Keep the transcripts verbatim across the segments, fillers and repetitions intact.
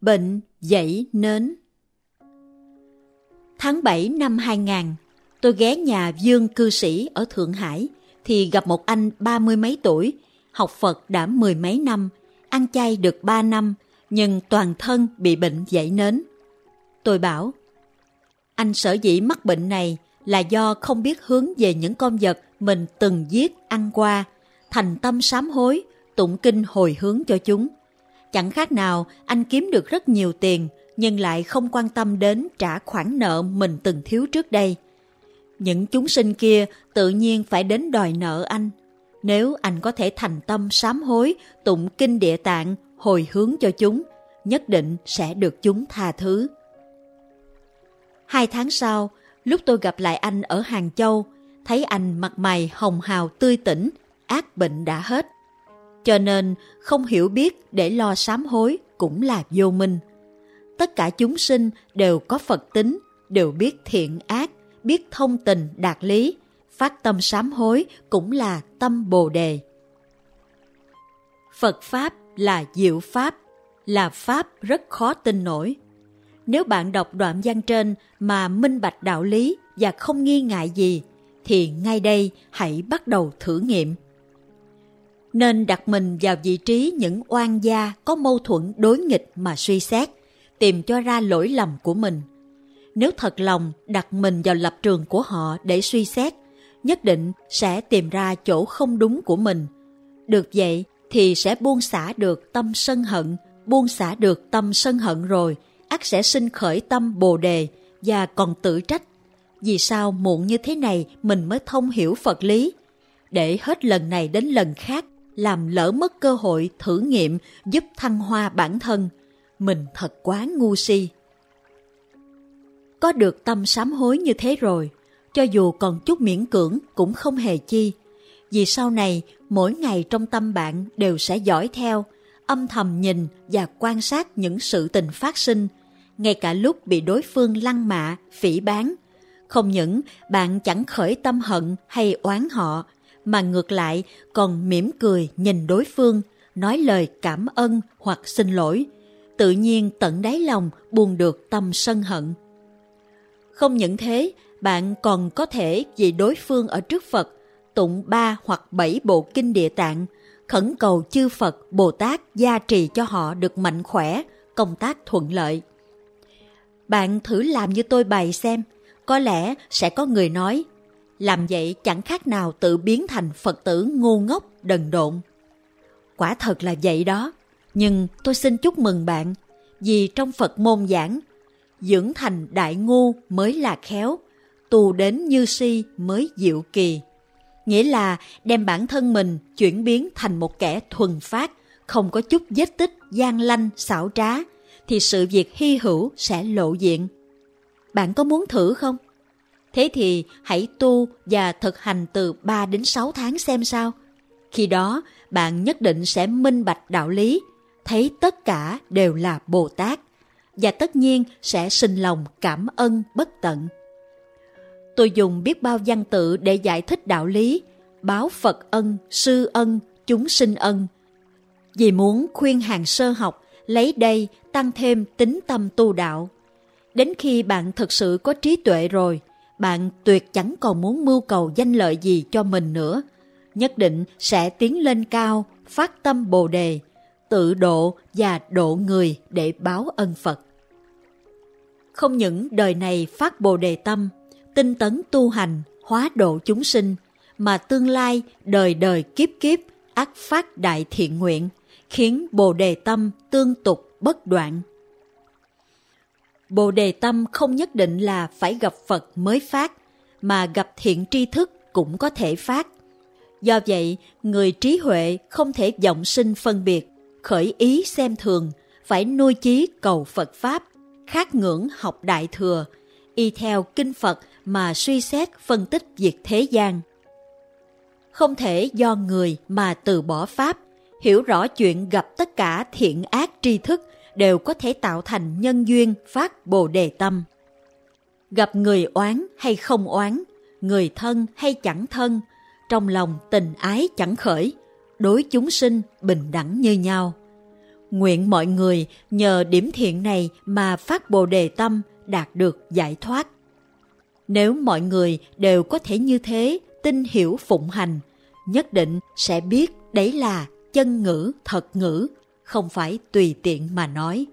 Bệnh dậy nến. Tháng bảy năm hai nghìn, tôi ghé nhà Dương cư sĩ ở Thượng Hải thì gặp một anh ba mươi mấy tuổi, học Phật đã mười mấy năm, ăn chay được ba năm, nhưng toàn thân bị bệnh dậy nến. Tôi bảo, anh sở dĩ mắc bệnh này là do không biết hướng về những con vật mình từng giết ăn qua, thành tâm sám hối, tụng kinh hồi hướng cho chúng. Chẳng khác nào anh kiếm được rất nhiều tiền nhưng lại không quan tâm đến trả khoản nợ mình từng thiếu trước đây. Những chúng sinh kia tự nhiên phải đến đòi nợ anh. Nếu anh có thể thành tâm sám hối, tụng kinh Địa Tạng, hồi hướng cho chúng, nhất định sẽ được chúng tha thứ. Hai tháng sau, lúc tôi gặp lại anh ở Hàng Châu, thấy anh mặt mày hồng hào tươi tỉnh, ác bệnh đã hết. Cho nên không hiểu biết để lo sám hối cũng là vô minh. Tất cả chúng sinh đều có Phật tính, đều biết thiện ác, biết thông tình đạt lý, phát tâm sám hối cũng là tâm Bồ Đề. Phật Pháp là diệu Pháp, là Pháp rất khó tin nổi. Nếu bạn đọc đoạn văn trên mà minh bạch đạo lý và không nghi ngại gì, thì ngay đây hãy bắt đầu thử nghiệm. Nên đặt mình vào vị trí những oan gia có mâu thuẫn đối nghịch mà suy xét, tìm cho ra lỗi lầm của mình. Nếu thật lòng đặt mình vào lập trường của họ để suy xét, nhất định sẽ tìm ra chỗ không đúng của mình. Được vậy thì sẽ buông xả được tâm sân hận, buông xả được tâm sân hận rồi, ắt sẽ sinh khởi tâm Bồ Đề và còn tự trách. Vì sao muộn như thế này mình mới thông hiểu Phật lý? Để hết lần này đến lần khác làm lỡ mất cơ hội thử nghiệm giúp thăng hoa bản thân. Mình thật quá ngu si. Có được tâm sám hối như thế rồi, cho dù còn chút miễn cưỡng cũng không hề chi. Vì sau này, mỗi ngày trong tâm bạn đều sẽ dõi theo, âm thầm nhìn và quan sát những sự tình phát sinh, ngay cả lúc bị đối phương lăng mạ, phỉ báng. Không những bạn chẳng khởi tâm hận hay oán họ, mà ngược lại còn mỉm cười nhìn đối phương, nói lời cảm ơn hoặc xin lỗi. Tự nhiên tận đáy lòng buông được tâm sân hận. Không những thế, bạn còn có thể vì đối phương ở trước Phật, tụng ba hoặc bảy bộ kinh Địa Tạng, khẩn cầu chư Phật, Bồ Tát gia trì cho họ được mạnh khỏe, công tác thuận lợi. Bạn thử làm như tôi bày xem, có lẽ sẽ có người nói, làm vậy chẳng khác nào tự biến thành Phật tử ngu ngốc, đần độn. Quả thật là vậy đó, nhưng tôi xin chúc mừng bạn, vì trong Phật môn giảng, dưỡng thành đại ngu mới là khéo, tu đến như si mới diệu kỳ. Nghĩa là đem bản thân mình chuyển biến thành một kẻ thuần phát, không có chút vết tích gian lanh, xảo trá, thì sự việc hy hữu sẽ lộ diện. Bạn có muốn thử không? Thế thì hãy tu và thực hành từ ba đến sáu tháng xem sao. Khi đó, bạn nhất định sẽ minh bạch đạo lý, thấy tất cả đều là Bồ Tát, và tất nhiên sẽ sinh lòng cảm ơn bất tận. Tôi dùng biết bao văn tự để giải thích đạo lý, báo Phật ân, sư ân, chúng sinh ân. Vì muốn khuyên hàng sơ học, lấy đây tăng thêm tín tâm tu đạo. Đến khi bạn thực sự có trí tuệ rồi, bạn tuyệt chẳng còn muốn mưu cầu danh lợi gì cho mình nữa. Nhất định sẽ tiến lên cao, phát tâm Bồ Đề, tự độ và độ người để báo ân Phật. Không những đời này phát Bồ Đề tâm, tinh tấn tu hành, hóa độ chúng sinh, mà tương lai đời đời kiếp kiếp ắt phát đại thiện nguyện, khiến Bồ Đề tâm tương tục bất đoạn. Bồ Đề tâm không nhất định là phải gặp Phật mới phát, mà gặp thiện tri thức cũng có thể phát. Do vậy, người trí huệ không thể vọng sinh phân biệt, khởi ý xem thường, phải nuôi chí cầu Phật Pháp, khát ngưỡng học Đại Thừa, y theo kinh Phật mà suy xét phân tích việc thế gian. Không thể do người mà từ bỏ Pháp, hiểu rõ chuyện gặp tất cả thiện ác tri thức đều có thể tạo thành nhân duyên phát Bồ Đề tâm. Gặp người oán hay không oán, người thân hay chẳng thân, trong lòng tình ái chẳng khởi, đối chúng sinh bình đẳng như nhau. Nguyện mọi người nhờ điểm thiện này mà phát Bồ Đề tâm, đạt được giải thoát. Nếu mọi người đều có thể như thế, tin hiểu phụng hành, nhất định sẽ biết đấy là chân ngữ, thật ngữ, không phải tùy tiện mà nói.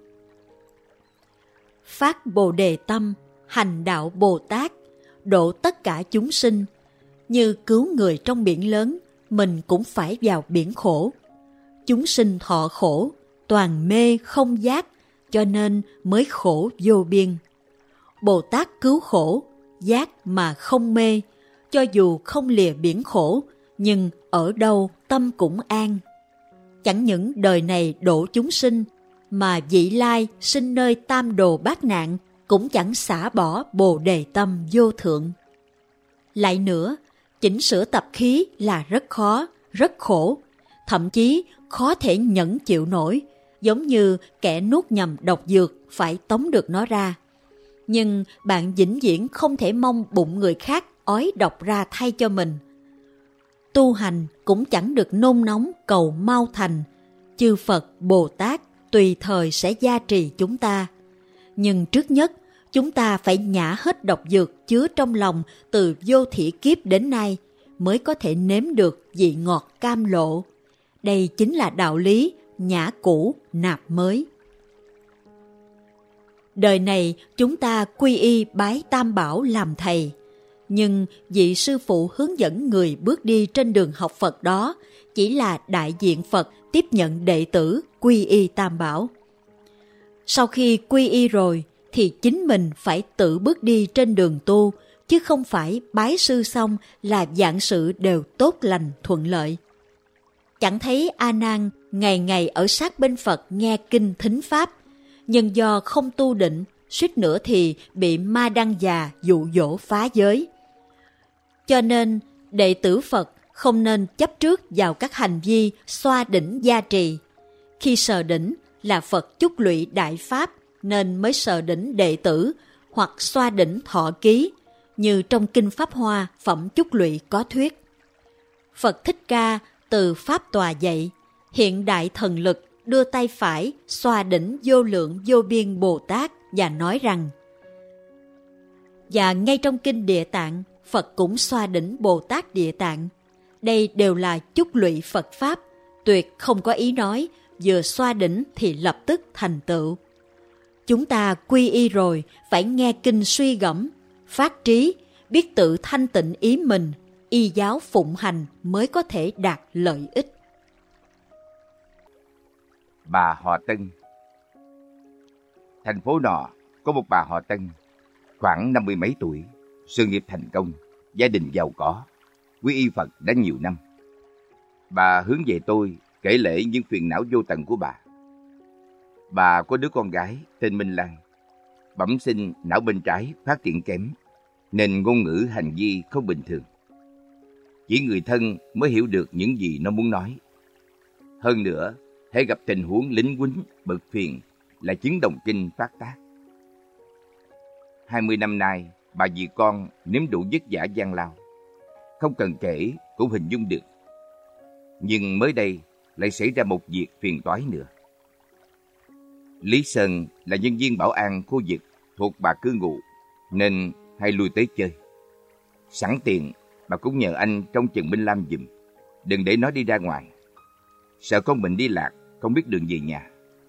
Phát Bồ Đề tâm, hành đạo Bồ Tát, độ tất cả chúng sinh. Như cứu người trong biển lớn, mình cũng phải vào biển khổ. Chúng sinh thọ khổ, toàn mê không giác, cho nên mới khổ vô biên. Bồ Tát cứu khổ, giác mà không mê, cho dù không lìa biển khổ, nhưng ở đâu tâm cũng an. Chẳng những đời này độ chúng sinh, mà vị lai sinh nơi tam đồ bát nạn cũng chẳng xả bỏ Bồ Đề tâm vô thượng. Lại nữa, chỉnh sửa tập khí là rất khó, rất khổ, thậm chí khó thể nhẫn chịu nổi, giống như kẻ nuốt nhầm độc dược phải tống được nó ra. Nhưng bạn vĩnh viễn không thể mong bụng người khác ói độc ra thay cho mình. Tu hành cũng chẳng được nôn nóng cầu mau thành, chư Phật, Bồ Tát tùy thời sẽ gia trì chúng ta. Nhưng trước nhất, chúng ta phải nhả hết độc dược chứa trong lòng từ vô thỉ kiếp đến nay, mới có thể nếm được vị ngọt cam lộ. Đây chính là đạo lý nhả cũ nạp mới. Đời này chúng ta quy y bái Tam Bảo làm thầy, nhưng vị sư phụ hướng dẫn người bước đi trên đường học Phật đó chỉ là đại diện Phật tiếp nhận đệ tử quy y Tam Bảo. Sau khi quy y rồi thì chính mình phải tự bước đi trên đường tu, chứ không phải bái sư xong là vạn sự đều tốt lành thuận lợi. Chẳng thấy A Nan ngày ngày ở sát bên Phật nghe kinh thính pháp, nhưng do không tu định, suýt nữa thì bị ma đăng già dụ dỗ phá giới. Cho nên đệ tử Phật không nên chấp trước vào các hành vi xoa đỉnh gia trì. Khi sờ đỉnh là Phật chúc lụy đại pháp nên mới sờ đỉnh đệ tử, hoặc xoa đỉnh thọ ký, như trong Kinh Pháp Hoa Phẩm Chúc Lụy có thuyết. Phật Thích Ca từ Pháp Tòa dạy, hiện đại thần lực đưa tay phải xoa đỉnh vô lượng vô biên Bồ Tát và nói rằng, và ngay trong Kinh Địa Tạng, Phật cũng xoa đỉnh Bồ Tát Địa Tạng. Đây đều là chúc lụy Phật Pháp, tuyệt không có ý nói vừa xoa đỉnh thì lập tức thành tựu. Chúng ta quy y rồi phải nghe kinh suy gẫm, phát trí, biết tự thanh tịnh ý mình, y giáo phụng hành mới có thể đạt lợi ích. Bà họ Tân. Thành phố nọ có một bà họ Tân, khoảng năm mươi mấy tuổi, sự nghiệp thành công, gia đình giàu có, quy y Phật đã nhiều năm. Bà hướng về tôi kể lể những phiền não vô tận của bà. Bà có đứa con gái tên Minh Lan, bẩm sinh não bên trái phát triển kém, nên ngôn ngữ hành vi không bình thường. Chỉ người thân mới hiểu được những gì nó muốn nói. Hơn nữa, hễ gặp tình huống lính quýnh bực phiền là chứng đồng kinh phát tác. Hai mươi năm nay, bà vì con nếm đủ vất vả gian lao, không cần kể cũng hình dung được. Nhưng mới đây lại xảy ra một việc phiền toái nữa. Lý Sơn là nhân viên bảo an khu vực thuộc bà cư ngụ, nên hay lui tới chơi. Sẵn tiện, bà cũng nhờ anh trông chừng Minh Lam giùm, đừng để nó đi ra ngoài, sợ con mình đi lạc, không biết đường về nhà.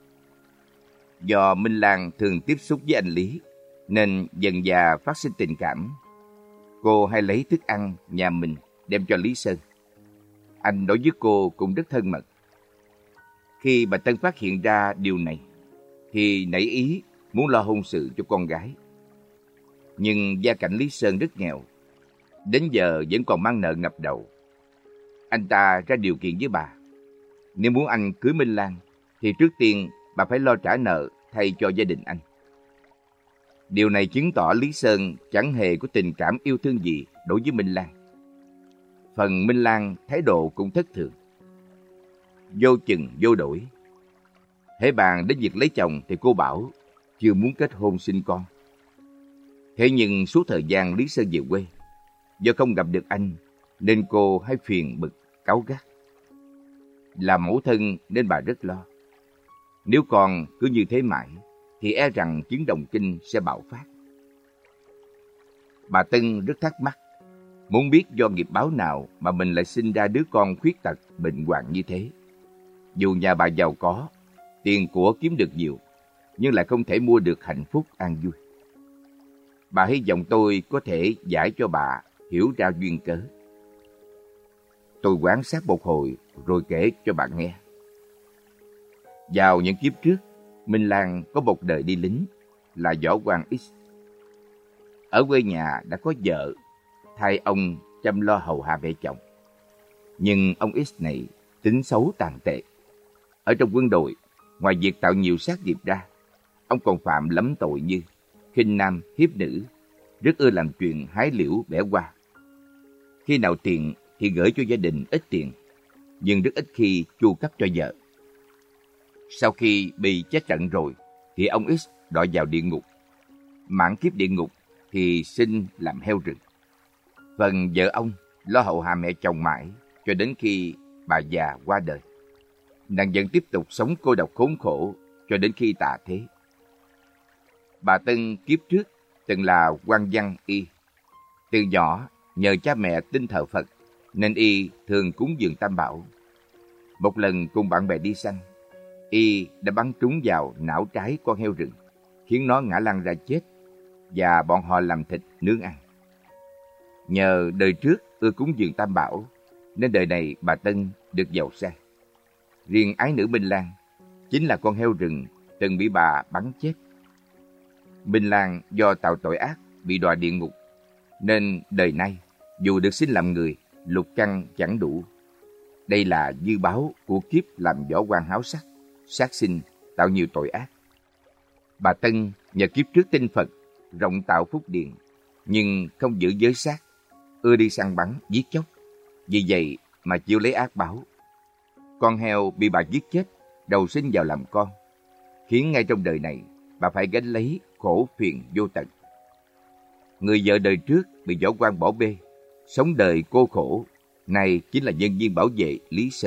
Do Minh Lan thường tiếp xúc với anh Lý, nên dần dà phát sinh tình cảm. Cô hay lấy thức ăn nhà mình đem cho Lý Sơn. Anh đối với cô cũng rất thân mật. Khi bà Tân phát hiện ra điều này, thì nảy ý muốn lo hôn sự cho con gái. Nhưng gia cảnh Lý Sơn rất nghèo, đến giờ vẫn còn mang nợ ngập đầu. Anh ta ra điều kiện với bà, nếu muốn anh cưới Minh Lan, thì trước tiên bà phải lo trả nợ thay cho gia đình anh. Điều này chứng tỏ Lý Sơn chẳng hề có tình cảm yêu thương gì đối với Minh Lan. Phần Minh Lan thái độ cũng thất thường, vô chừng vô đổi. Hễ bàn đến việc lấy chồng thì cô bảo chưa muốn kết hôn sinh con. Thế nhưng suốt thời gian Lý Sơn về quê, do không gặp được anh nên cô hay phiền bực cáu gắt. Là mẫu thân nên bà rất lo. Nếu con cứ như thế mãi, thì e rằng chứng động kinh sẽ bạo phát. Bà Tân rất thắc mắc, muốn biết do nghiệp báo nào mà mình lại sinh ra đứa con khuyết tật, bệnh hoạn như thế. Dù nhà bà giàu có, tiền của kiếm được nhiều, nhưng lại không thể mua được hạnh phúc an vui. Bà hy vọng tôi có thể giải cho bà hiểu ra duyên cớ. Tôi quan sát một hồi rồi kể cho bà nghe. Vào những kiếp trước, Minh Lan có một đời đi lính là võ quan X. Ở quê nhà đã có vợ, thay ông chăm lo hầu hạ mẹ chồng. Nhưng ông X này tính xấu tàn tệ. Ở trong quân đội, ngoài việc tạo nhiều sát nghiệp ra, ông còn phạm lắm tội như khinh nam hiếp nữ, rất ưa làm chuyện hái liễu bẻ hoa. Khi nào tiền thì gửi cho gia đình ít tiền, nhưng rất ít khi chu cấp cho vợ. Sau khi bị chết trận rồi, thì ông X đọa vào địa ngục. Mãn kiếp địa ngục thì sinh làm heo rừng. Phần vợ ông lo hậu hạ mẹ chồng mãi cho đến khi bà già qua đời. Nàng vẫn tiếp tục sống cô độc khốn khổ cho đến khi tạ thế. Bà Tân kiếp trước từng là quan văn y. Từ nhỏ nhờ cha mẹ tin thờ Phật nên y thường cúng dường Tam Bảo. Một lần cùng bạn bè đi săn, y đã bắn trúng vào não trái con heo rừng, khiến nó ngã lăn ra chết, và bọn họ làm thịt nướng ăn. Nhờ đời trước ưa cúng dường Tam Bảo nên đời này bà Tân được giàu sang. Riêng ái nữ Minh Lan chính là con heo rừng từng bị bà bắn chết. Minh Lan do tạo tội ác bị đọa địa ngục, nên đời nay dù được sinh làm người, lục căn chẳng đủ. Đây là dư báo của kiếp làm võ quan háo sắc, sát sinh, tạo nhiều tội ác. Bà Tân nhờ kiếp trước tin Phật, rộng tạo phúc điền, nhưng không giữ giới sát, ưa đi săn bắn, giết chóc. Vì vậy mà chịu lấy ác báo. Con heo bị bà giết chết, đầu sinh vào làm con, khiến ngay trong đời này bà phải gánh lấy khổ phiền vô tận. Người vợ đời trước bị võ quan bỏ bê, sống đời cô khổ, này chính là nhân viên bảo vệ Lý Sơn.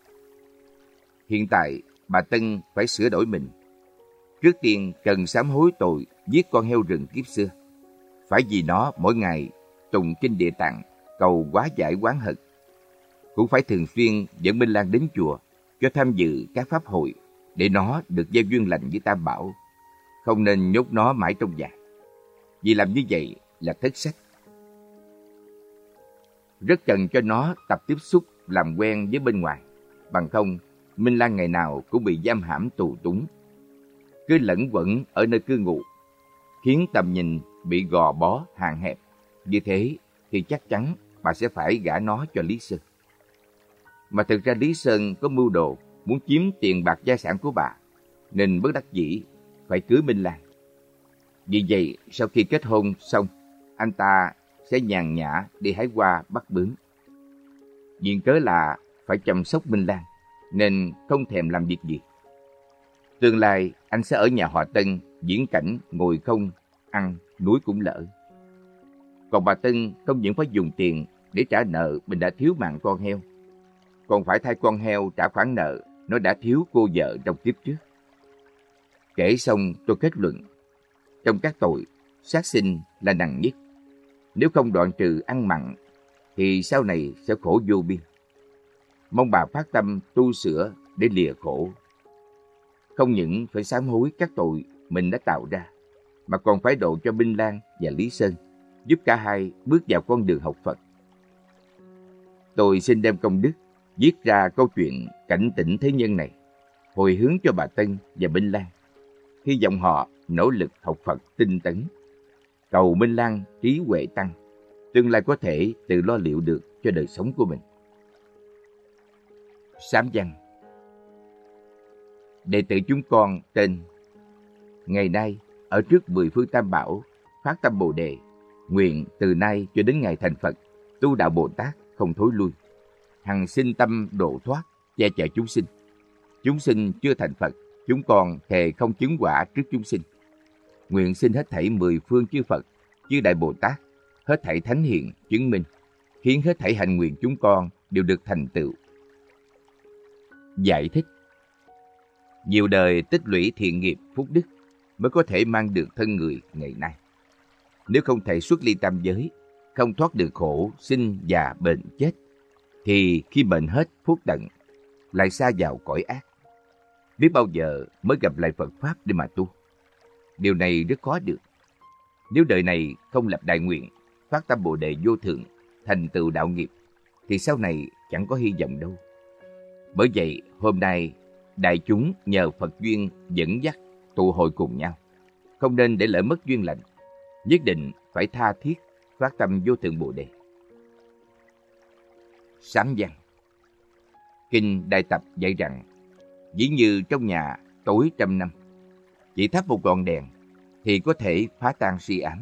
Hiện tại bà Tân phải sửa đổi mình. Trước tiên cần sám hối tội giết con heo rừng kiếp xưa. Phải vì nó mỗi ngày tụng kinh Địa Tạng, cầu hóa giải oán hận. Cũng phải thường xuyên dẫn Minh Lan đến chùa cho tham dự các pháp hội để nó được gieo duyên lành với Tam Bảo. Không nên nhốt nó mãi trong nhà, vì làm như vậy là thất sách. Rất cần cho nó tập tiếp xúc làm quen với bên ngoài. Bằng không, Minh Lan ngày nào cũng bị giam hãm tù túng, cứ lẫn quẩn ở nơi cư ngụ, khiến tầm nhìn bị gò bó hạn hẹp. Như thế thì chắc chắn bà sẽ phải gả nó cho Lý Sơn. Mà thực ra Lý Sơn có mưu đồ muốn chiếm tiền bạc gia sản của bà, nên bất đắc dĩ phải cưới Minh Lan. Vì vậy, sau khi kết hôn xong, anh ta sẽ nhàn nhã đi hái hoa bắt bướm. Duyên cớ là phải chăm sóc Minh Lan, nên không thèm làm việc gì. Tương lai anh sẽ ở nhà họ Tân diễn cảnh ngồi không ăn núi cũng lỡ. Còn bà Tân không những phải dùng tiền để trả nợ mình đã thiếu mạng con heo, còn phải thay con heo trả khoản nợ nó đã thiếu cô vợ trong kiếp trước. Kể xong tôi kết luận, trong các tội, sát sinh là nặng nhất. Nếu không đoạn trừ ăn mặn, thì sau này sẽ khổ vô biên. Mong bà phát tâm tu sửa để lìa khổ. Không những phải sám hối các tội mình đã tạo ra, mà còn phải độ cho Minh Lan và Lý Sơn, giúp cả hai bước vào con đường học Phật. Tôi xin đem công đức viết ra câu chuyện cảnh tỉnh thế nhân này, hồi hướng cho bà Tân và Minh Lan. Hy vọng họ nỗ lực học Phật tinh tấn, cầu Minh Lan trí huệ tăng, tương lai có thể tự lo liệu được cho đời sống của mình. Sám văn. Đệ tử chúng con tên: ngày nay ở trước mười phương Tam Bảo, phát tâm Bồ Đề, nguyện từ nay cho đến ngày thành Phật, tu đạo Bồ Tát không thối lui, hằng sinh tâm độ thoát, che chở chúng sinh. Chúng sinh chưa thành Phật, chúng con thề không chứng quả trước chúng sinh. Nguyện xin hết thảy mười phương chư Phật, chư Đại Bồ Tát, hết thảy thánh hiền chứng minh, khiến hết thảy hạnh nguyện chúng con đều được thành tựu. Giải thích. Nhiều đời tích lũy thiện nghiệp phúc đức mới có thể mang được thân người ngày nay. Nếu không thể xuất ly tam giới, không thoát được khổ, sinh, già, bệnh, chết, thì khi bệnh hết phúc tận, lại sa vào cõi ác. Biết bao giờ mới gặp lại Phật Pháp để mà tu. Điều này rất khó được. Nếu đời này không lập đại nguyện, phát tâm Bồ Đề vô thượng, thành tựu đạo nghiệp, thì sau này chẳng có hy vọng đâu. Bởi vậy, hôm nay, đại chúng nhờ Phật duyên dẫn dắt, tụ hội cùng nhau. Không nên để lỡ mất duyên lành. Nhất định phải tha thiết, phát tâm vô thượng Bồ Đề. Sám văn. Kinh Đại Tập dạy rằng, dĩ như trong nhà tối trăm năm, chỉ thắp một ngọn đèn thì có thể phá tan si ám.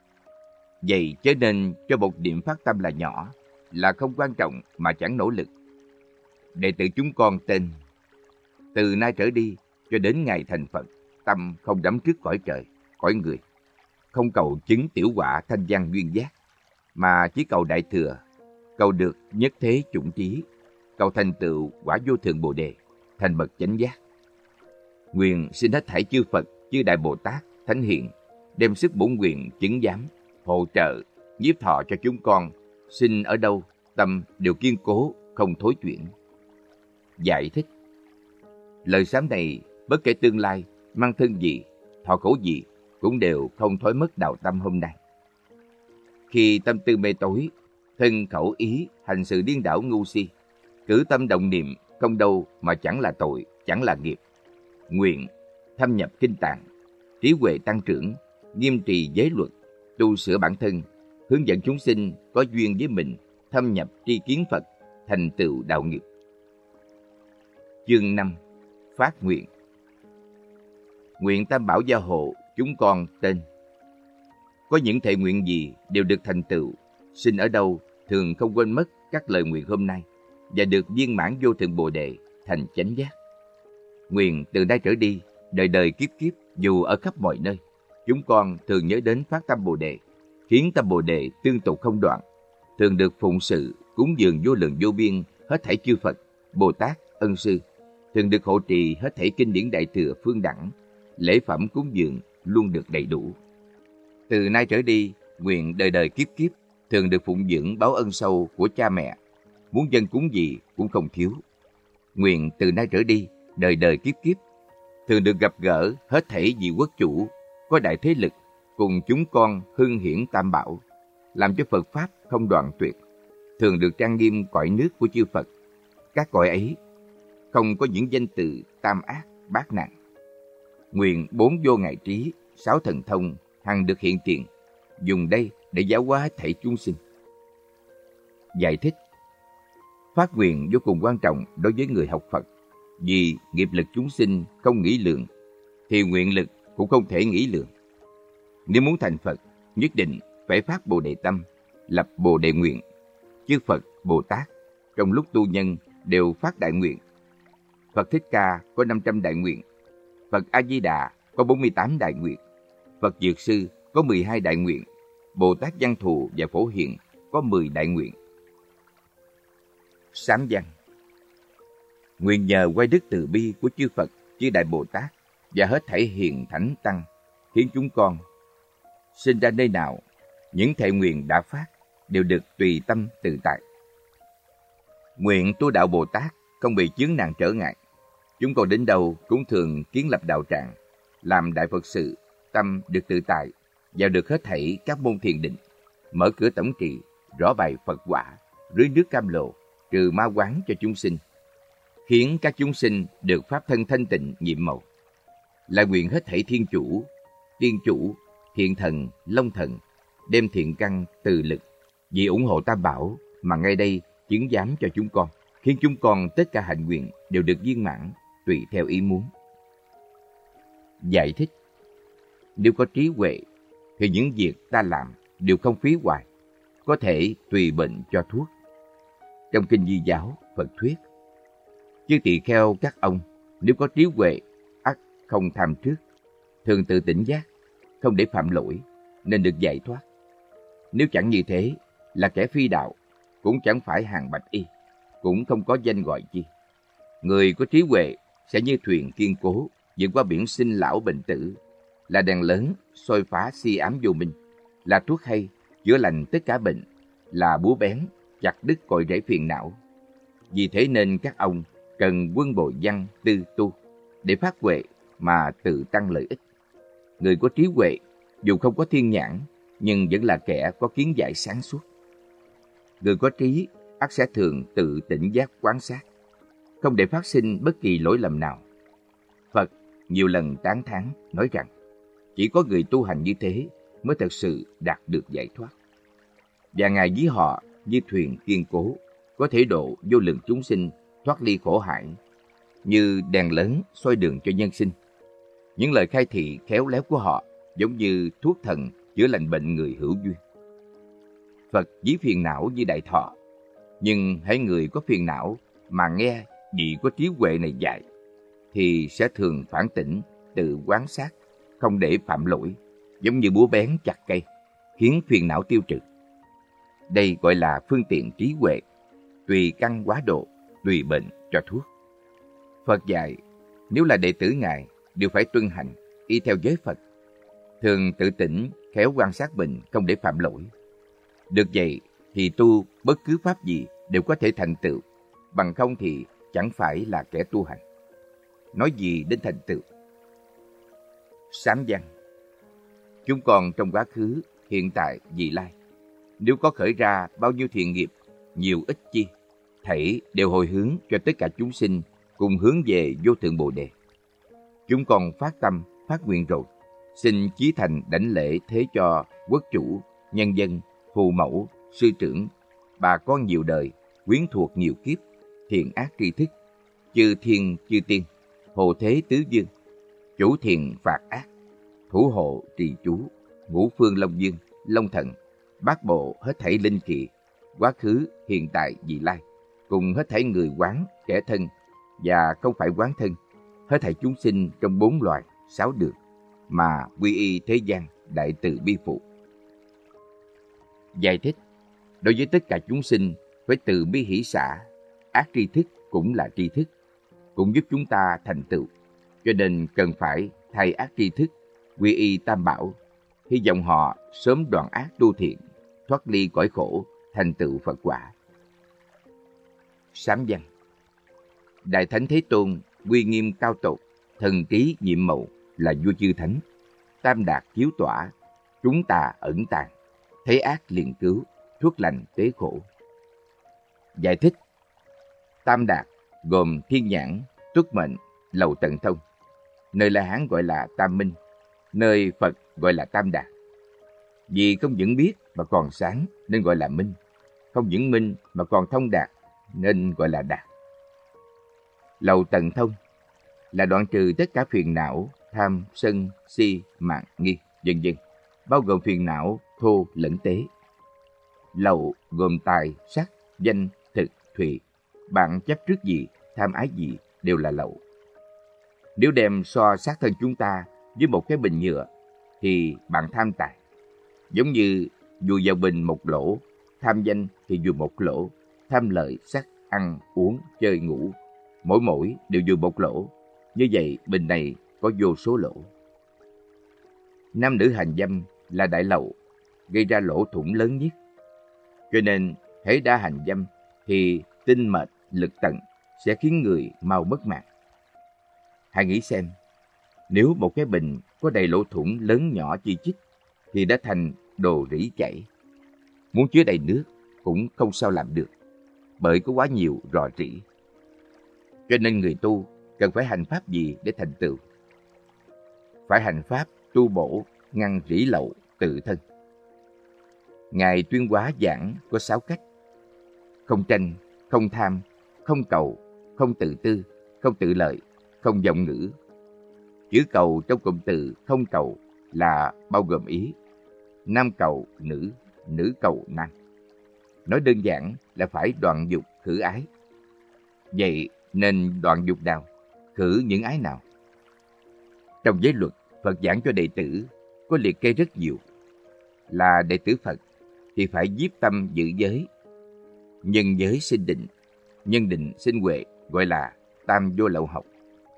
Vậy chớ nên cho một niệm phát tâm là nhỏ, là không quan trọng mà chẳng nỗ lực. Đệ tử chúng con tên, từ nay trở đi cho đến ngày thành Phật, tâm không đắm trước cõi trời, cõi người, không cầu chứng tiểu quả thanh văn duyên giác, mà chỉ cầu đại thừa, cầu được nhất thế chủng trí, cầu thành tựu quả vô thượng Bồ Đề, thành bậc chánh giác. Nguyện xin hết thảy chư Phật, chư Đại Bồ Tát, Thánh Hiền, đem sức bổn nguyện chứng giám, hỗ trợ, nhiếp thọ cho chúng con, xin ở đâu, tâm đều kiên cố, không thối chuyển. Giải thích. Lời sám này, bất kể tương lai, mang thân gì, thọ khổ gì, cũng đều không thối mất đạo tâm hôm nay. Khi tâm tư mê tối, thân khẩu ý, hành sự điên đảo ngu si, cử tâm động niệm, không đâu mà chẳng là tội, chẳng là nghiệp. Nguyện thâm nhập kinh tạng, trí huệ tăng trưởng, nghiêm trì giới luật, tu sửa bản thân, hướng dẫn chúng sinh có duyên với mình, thâm nhập tri kiến Phật, thành tựu đạo nghiệp. Chương năm. Phát nguyện. Nguyện Tam Bảo gia hộ, chúng con tên. Có những thệ nguyện gì đều được thành tựu, xin ở đâu thường không quên mất các lời nguyện hôm nay và được viên mãn vô thượng Bồ Đề, thành chánh giác. Nguyện từ nay trở đi, đời đời kiếp kiếp, dù ở khắp mọi nơi, chúng con thường nhớ đến phát tâm Bồ Đề, khiến tâm Bồ Đề tương tục không đoạn, thường được phụng sự, cúng dường vô lượng vô biên hết thảy chư Phật, Bồ Tát, Ân Sư, thường được hộ trì hết thảy kinh điển đại thừa phương đẳng, lễ phẩm cúng dường luôn được đầy đủ. Từ nay trở đi, nguyện đời đời kiếp kiếp, thường được phụng dưỡng báo ân sâu của cha mẹ, muốn dâng cúng gì cũng không thiếu. Nguyện từ nay trở đi, đời đời kiếp kiếp, thường được gặp gỡ hết thảy vị quốc chủ, có đại thế lực, cùng chúng con hưng hiển Tam Bảo, làm cho Phật Pháp không đoạn tuyệt, thường được trang nghiêm cõi nước của chư Phật. Các cõi ấy không có những danh từ tam ác, bát nạn. Nguyện bốn vô ngại trí, sáu thần thông, hằng được hiện tiền, dùng đây để giáo hóa hết thảy chúng sinh. Giải thích. Phát nguyện vô cùng quan trọng đối với người học Phật, vì nghiệp lực chúng sinh không nghĩ lượng, thì nguyện lực cũng không thể nghĩ lượng. Nếu muốn thành Phật, nhất định phải phát Bồ Đề tâm, lập Bồ Đề nguyện. Chư Phật, Bồ Tát trong lúc tu nhân đều phát đại nguyện. Phật Thích Ca có năm trăm đại nguyện, Phật A Di Đà có bốn mươi tám đại nguyện, Phật Dược Sư có mười hai đại nguyện, Bồ Tát Văn Thù và Phổ Hiền có mười đại nguyện. Sám văn. Nguyện nhờ quay đức từ bi của chư Phật, chư Đại Bồ Tát và hết thảy hiền thánh tăng, khiến chúng con sinh ra nơi nào, những thệ nguyện đã phát đều được tùy tâm tự tại. Nguyện tu đạo Bồ Tát không bị chướng nạn trở ngại. Chúng con đến đâu cũng thường kiến lập đạo tràng, làm đại Phật sự, tâm được tự tại, vào được hết thảy các môn thiền định, mở cửa tổng trì, rõ bày Phật quả, rưới nước cam lộ, trừ ma quán cho chúng sinh, khiến các chúng sinh được pháp thân thanh tịnh nhiệm màu. Là nguyện hết thảy thiên chủ, tiên chủ, thiện thần, long thần, đem thiện căn từ lực, vì ủng hộ Tam Bảo mà ngay đây chứng giám cho chúng con, khiến chúng con tất cả hạnh nguyện đều được viên mãn, tùy theo ý muốn. Giải thích. Nếu có trí huệ, thì những việc ta làm đều không phí hoài, có thể tùy bệnh cho thuốc. Trong Kinh Di Giáo, Phật thuyết, chư tỳ kheo các ông, nếu có trí huệ, ắt không tham trước, thường tự tỉnh giác, không để phạm lỗi, nên được giải thoát. Nếu chẳng như thế, là kẻ phi đạo, cũng chẳng phải hàng bạch y, cũng không có danh gọi chi. Người có trí huệ sẽ như thuyền kiên cố vượt qua biển sinh lão bệnh tử, là đèn lớn soi phá si ám vô minh, là thuốc hay chữa lành tất cả bệnh, là búa bén chặt đứt cội rễ phiền não. Vì thế nên các ông cần quân bồi văn tư tu để phát huệ mà tự tăng lợi ích. Người có trí huệ dù không có thiên nhãn nhưng vẫn là kẻ có kiến giải sáng suốt. Người có trí ắt sẽ thường tự tỉnh giác quán sát, không để phát sinh bất kỳ lỗi lầm nào. Phật nhiều lần tán thán nói rằng chỉ có người tu hành như thế mới thật sự đạt được giải thoát. Và Ngài ví họ như thuyền kiên cố, có thể độ vô lượng chúng sinh thoát ly khổ hải, như đèn lớn soi đường cho nhân sinh. Những lời khai thị khéo léo của họ giống như thuốc thần chữa lành bệnh người hữu duyên. Phật ví phiền não như đại thọ, nhưng hãy người có phiền não mà nghe vị có trí huệ này dạy, thì sẽ thường phản tỉnh, tự quán sát, không để phạm lỗi, giống như búa bén chặt cây, khiến phiền não tiêu trừ. Đây gọi là phương tiện trí huệ, tùy căn quá độ, tùy bệnh cho thuốc. Phật dạy, nếu là đệ tử Ngài, đều phải tuân hành, y theo giới Phật, thường tự tỉnh, khéo quan sát mình, không để phạm lỗi. Được vậy thì tu bất cứ pháp gì đều có thể thành tựu, bằng không thì chẳng phải là kẻ tu hành. Nói gì đến thành tựu? Sám văn. Chúng con trong quá khứ, hiện tại, vị lai, nếu có khởi ra bao nhiêu thiện nghiệp, nhiều ít chi, thảy đều hồi hướng cho tất cả chúng sinh cùng hướng về vô thượng Bồ Đề. Chúng con phát tâm, phát nguyện rồi, xin chí thành đảnh lễ thế cho quốc chủ, nhân dân, phù mẫu, sư trưởng, bà con nhiều đời, quyến thuộc nhiều kiếp, thiện ác tri thức, chư thiên chư tiên, hộ thế tứ dương, chủ thiện phạt ác, thủ hộ trì chú, ngũ phương long dương, long thần, bát bộ hết thảy linh kỳ, quá khứ, hiện tại, vị lai, cùng hết thảy người quán, kẻ thân và không phải quán thân, hết thảy chúng sinh trong bốn loài, sáu đường, mà quy y thế gian đại từ bi phụ. Giải thích, đối với tất cả chúng sinh phải từ bi hỷ xả, ác tri thức cũng là tri thức, cũng giúp chúng ta thành tựu, cho nên cần phải thay ác tri thức, quy y tam bảo, hy vọng họ sớm đoạn ác tu thiện, thoát ly cõi khổ, thành tựu Phật quả. Sám văn. Đại Thánh Thế Tôn uy nghiêm cao tột, thần trí nhiệm màu, là vua chư thánh, tam đạt chiếu tỏa, chúng ta ẩn tàng, thấy ác liền cứu, thuốc lành tế khổ. Giải thích, tam đạt gồm thiên nhãn, túc mệnh, lầu tận thông, nơi La Hán gọi là tam minh, nơi Phật gọi là tam đạt. Vì không những biết mà còn sáng nên gọi là minh, không những minh mà còn thông đạt nên gọi là đạt. Lầu tận thông là đoạn trừ tất cả phiền não, tham, sân, si, mạn, nghi, vân vân, bao gồm phiền não thô lẫn tế. Lậu gồm tài, sắc, danh, thực, thùy. Bạn chấp trước gì, tham ái gì đều là lậu. Nếu đem so xác thân chúng ta với một cái bình nhựa thì bạn tham tài. Giống như vùi vào bình một lỗ, tham danh thì vùi một lỗ, tham lợi, sắc, ăn, uống, chơi, ngủ, mỗi mỗi đều vùi một lỗ. Như vậy bình này có vô số lỗ. Nam nữ hành dâm là đại lậu, gây ra lỗ thủng lớn nhất. Cho nên hễ đã hành dâm thì tinh mệt, lực tận sẽ khiến người mau mất mạng. Hãy nghĩ xem, nếu một cái bình có đầy lỗ thủng lớn nhỏ chi chít thì đã thành đồ rỉ chảy. Muốn chứa đầy nước cũng không sao làm được, bởi có quá nhiều rò rỉ. Cho nên người tu cần phải hành pháp gì để thành tựu? Phải hành pháp tu bổ, ngăn rỉ lậu tự thân. Ngài tuyên hóa giảng có sáu cách: không tranh, không tham, không cầu, không tự tư, không tự lợi, không vọng ngữ. Chữ cầu trong cụm từ không cầu là bao gồm ý nam cầu nữ, nữ cầu nam. Nói đơn giản là phải đoạn dục khử ái. Vậy nên đoạn dục nào, khử những ái nào? Trong giới luật, Phật giảng cho đệ tử có liệt kê rất nhiều. Là đệ tử Phật thì phải nhiếp tâm giữ giới. Nhân giới sinh định, nhân định sinh huệ, gọi là tam vô lậu học.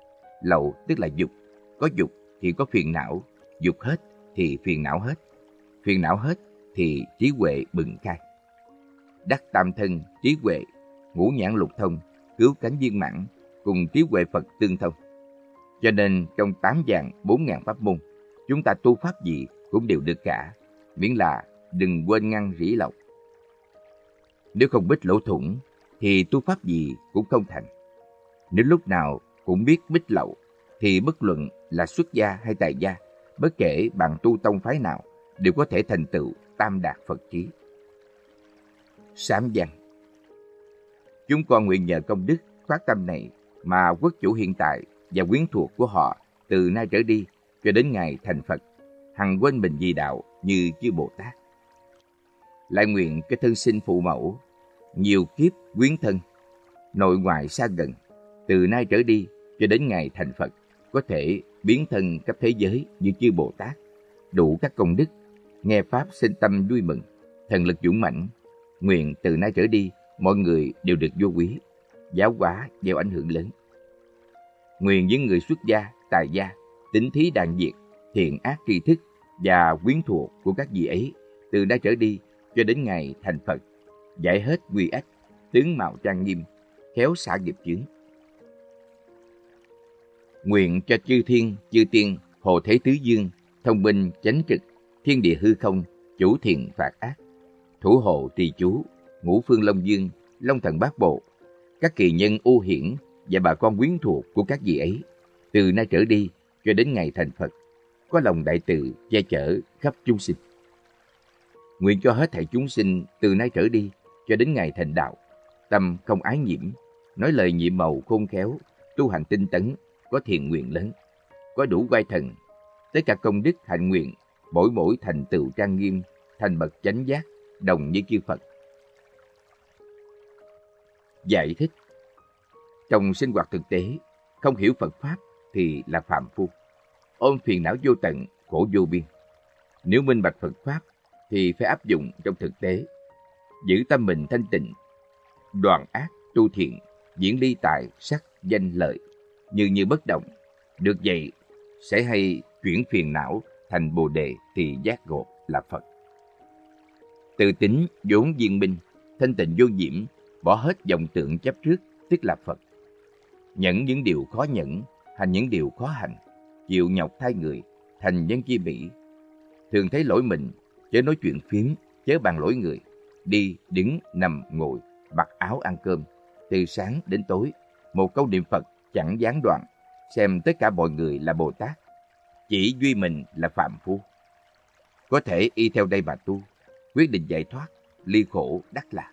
Lậu tức là dục, có dục thì có phiền não, dục hết thì phiền não hết, phiền não hết thì trí huệ bừng khai. Đắc tam thân, trí huệ, ngũ nhãn lục thông, cứu cánh viên mãn, cùng trí huệ Phật tương thông. Cho nên trong tám vạn bốn ngàn pháp môn, chúng ta tu pháp gì cũng đều được cả, miễn là đừng quên ngăn rỉ lậu. Nếu không bích lỗ thủng, thì tu pháp gì cũng không thành. Nếu lúc nào cũng biết bích lậu, thì bất luận là xuất gia hay tại gia, bất kể bằng tu tông phái nào, đều có thể thành tựu tam đạt Phật trí. Sám văn. Chúng con nguyện nhờ công đức phát tâm này mà quốc chủ hiện tại và quyến thuộc của họ từ nay trở đi cho đến ngày thành Phật, hằng quên mình vì đạo như chư Bồ Tát. Lại nguyện cái thân sinh phụ mẫu, nhiều kiếp quyến thân, nội ngoại xa gần, từ nay trở đi cho đến ngày thành Phật, có thể biến thân khắp thế giới như chư Bồ Tát, đủ các công đức, nghe pháp sinh tâm vui mừng, thần lực dũng mãnh. Nguyện từ nay trở đi, mọi người đều được vô quý, giáo hóa gieo ảnh hưởng lớn. Nguyện những người xuất gia, tài gia, tín thí đàn diệt, thiện ác tri thức và quyến thuộc của các vị ấy, từ nay trở đi cho đến ngày thành Phật, giải hết quy ách, tướng mạo trang nghiêm, khéo xả nghiệp chướng. Nguyện cho chư thiên, chư tiên, hộ thế tứ dương, thông minh, chánh trực, thiên địa hư không, chủ thiện phạt ác, thủ hộ trì chú, ngũ phương long dương, long thần bát bộ, các kỳ nhân ô hiển và bà con quyến thuộc của các vị ấy, từ nay trở đi cho đến ngày thành Phật, có lòng đại từ che chở khắp chúng sinh. Nguyện cho hết thảy chúng sinh từ nay trở đi cho đến ngày thành đạo, tâm không ái nhiễm, nói lời nhiệm màu khôn khéo, tu hành tinh tấn, có thiện nguyện lớn, có đủ oai thần, tất cả công đức hạnh nguyện, mỗi mỗi thành tựu trang nghiêm, thành bậc chánh giác, đồng với chư Phật. Giải thích. Trong sinh hoạt thực tế, không hiểu Phật Pháp thì là phàm phu, ôm phiền não vô tận, khổ vô biên. Nếu minh bạch Phật Pháp thì phải áp dụng trong thực tế, giữ tâm mình thanh tịnh, đoạn ác, tu thiện, diễn ly tài, sắc, danh, lợi, như như bất động. Được vậy, sẽ hay chuyển phiền não thành Bồ Đề thì giác ngộ là Phật. Tự tính vốn viên minh, thanh tịnh vô nhiễm, bỏ hết vọng tượng chấp trước, tức là Phật. Nhẫn những điều khó nhẫn, hành những điều khó hành, chịu nhọc thay người, thành nhân chi mỹ. Thường thấy lỗi mình, chớ nói chuyện phiếm, chớ bàn lỗi người. Đi, đứng, nằm, ngồi, mặc áo ăn cơm, từ sáng đến tối, một câu niệm Phật chẳng gián đoạn, xem tất cả mọi người là Bồ Tát, chỉ duy mình là phàm phu. Có thể y theo đây mà tu, quyết định giải thoát, ly khổ đắc lạc.